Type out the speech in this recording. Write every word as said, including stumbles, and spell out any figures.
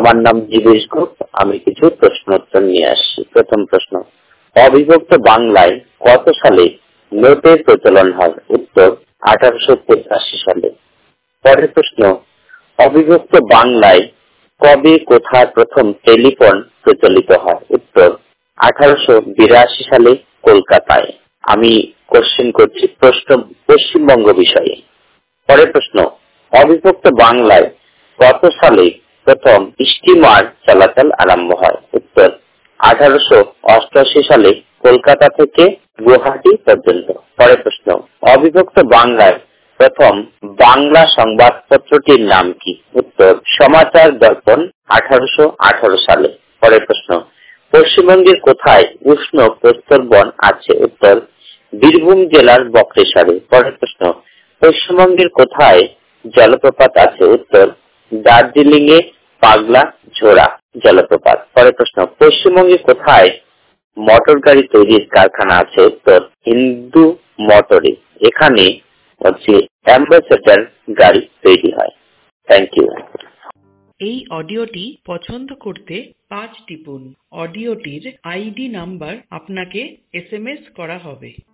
আমার নাম জীবেশ গুপ। আমি কিছু প্রশ্নোত্তর নিয়ে আসছি। প্রথম প্রশ্ন, অবিভক্ত বাংলায় কত সালে নোটের প্রচলন হয়? উত্তর, আঠারোশো পঁচাশি সালে। পরের প্রশ্ন, অবিভক্ত বাংলায় কবে কোথায় প্রথম টেলিফোন প্রচলিত হয়? উত্তর, আঠারোশো বিরাশি সালে কলকাতায়। আমি কোশ্চেন করছি প্রশ্ন পশ্চিমবঙ্গ বিষয়ে। পরের প্রশ্ন, অবিভক্ত বাংলায় কত সালে প্রথম স্টিমার চলাচল আরম্ভ হয়? উত্তর, আঠারোশো অষ্টআশি সালে কলকাতা থেকে গুয়াহাটি পর্যন্ত। পরের প্রশ্ন, অবিভক্ত বাংলায় প্রথম বাংলা সংবাদপত্রটির নাম কি? উত্তর, সমাচার দর্পণ, আঠারোশো আঠারো সালে। পরের প্রশ্ন, পশ্চিমবঙ্গের কোথায় উষ্ণ প্রস্তরবন আছে? উত্তর, বীরভূম জেলার বক্রেশ্বরে। পরের প্রশ্ন, পশ্চিমবঙ্গের কোথায় জলপ্রপাত আছে? উত্তর, দার্জিলিং এ পাগলা ঝোড়া জলপ্রপাত। পরের প্রশ্ন, পশ্চিমবঙ্গে কোথায় মোটর গাড়ি তৈরির কারখানা আছে? উত্তর, হিন্দু মোটরে। এখানে হচ্ছে অ্যাম্বাসেডর গাড়ি তৈরি হয়। Thank you. এই অডিওটি পছন্দ করতে পাঁচ টিপুন। অডিওটির আইডি নাম্বার আপনাকে এস এম এস করা হবে।